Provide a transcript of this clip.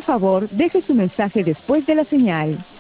favor, deje su mensaje después de la señal.